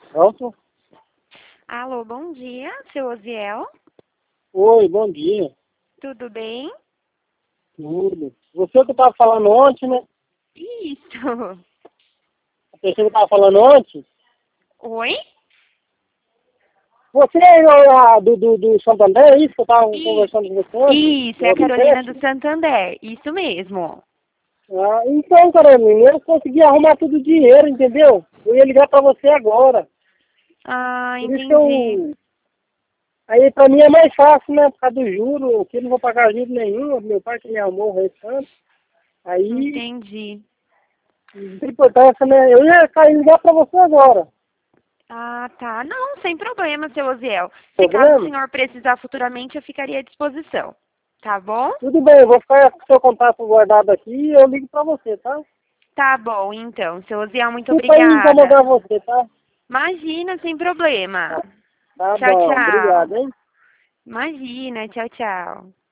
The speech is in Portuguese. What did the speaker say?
Pronto? Alô, bom dia, seu Osiel. Oi, bom dia. Tudo bem? Tudo. Você que estava falando ontem, né? Isso. A pessoa que estava falando ontem. Oi? Você é do Santander, é isso que eu estava I- conversando com você ontem? Isso, é a Do Carolina teste? do Santander. Isso mesmo. Ah, então, Carolina, eu consegui arrumar todo o dinheiro, entendeu? Eu ia ligar para você agora. Ah, Por isso que entendi. eu... Aí para mim é mais fácil, né? Por causa do juro, que eu não vou pagar juro nenhum. Meu pai que me arrumou o restante. Aí, Entendi. não tem importância, né? Eu ia ligar para você agora. Ah, tá. Não, sem problema, seu Osiel. Se caso o Problema? senhor precisar futuramente, eu ficaria à disposição. Tá bom? Tudo bem, eu vou ficar com o seu contato guardado aqui e eu ligo pra você, tá? Tá bom, então. Seu Osiel, muito Desculpa aí obrigada. incomodar você, tá? Imagina, sem problema. Tá Tchau, bom, tchau. obrigado, hein? Imagina, tchau, tchau.